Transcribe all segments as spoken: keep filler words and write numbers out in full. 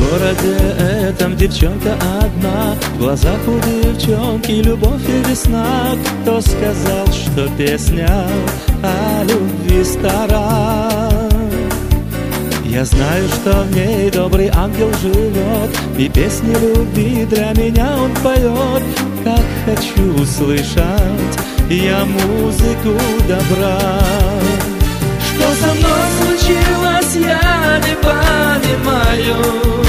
городе этом девчонка одна, в глазах у девчонки любовь и весна. Кто сказал, что песня о любви стара? Я знаю, что в ней добрый ангел живет, и песни любви для меня он поет. Как хочу услышать я музыку добра. Что со мной случилось, я не понимаю.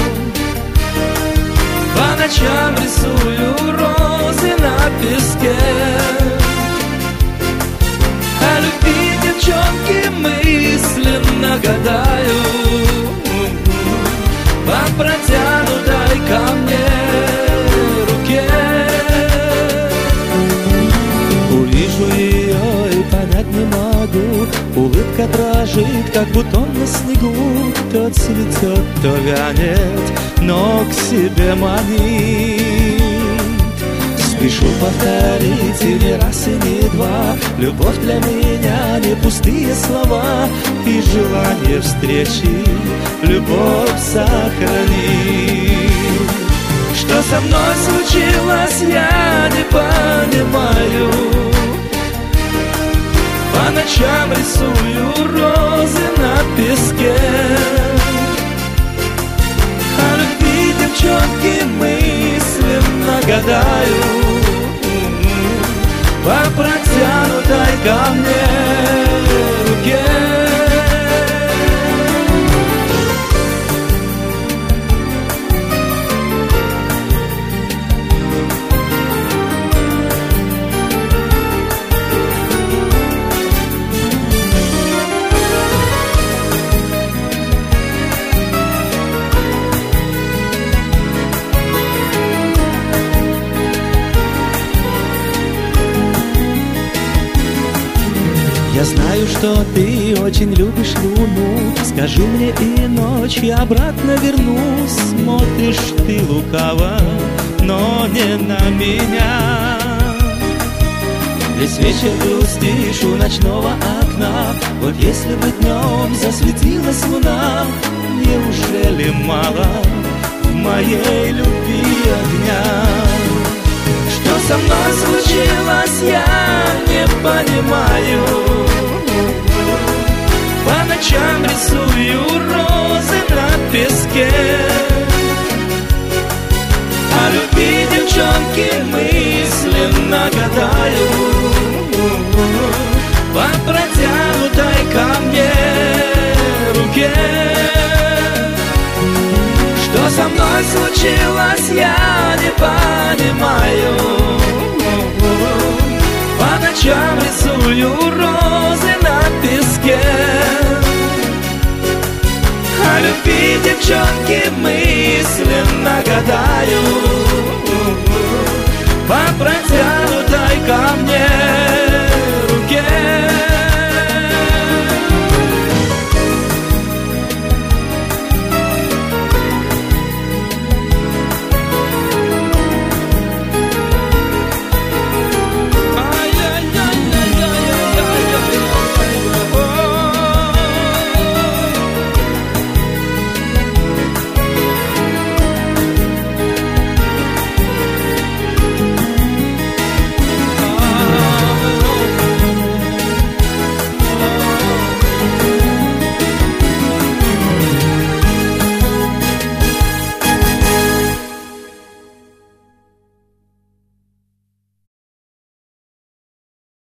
По ночам рисую розы на песке. О любви девчонки мысленно гадаю. По протянутой ко мне руке. Увижу ее и понять не могу. Улыбка дрожит, как бутон на снегу. То цветет, то вянет, но к себе манит. Спешу повторить и не раз, и не два. Любовь для меня не пустые слова, и желание встречи любовь сохранит. Что со мной случилось, я не понимаю. По ночам рисую розы на песке. О любви девчонки мысленно гадаю. По протянутой ко мне руке. Я знаю, что ты очень любишь луну. Скажи мне, и ночью обратно вернусь. Смотришь ты лукаво, но не на меня. Весь вечер грустишь у ночного окна. Вот если бы днем засветилась луна, неужели мало в моей любви огня? Что со мной случилось, я не понимаю. По ночам рисую розы на песке. О любви девчонки мысленно гадаю. По протянутой ко мне руке. Что со мной случилось, я не понимаю. По ночам рисую розы на песке. О любви девчонки мысленно гадаю.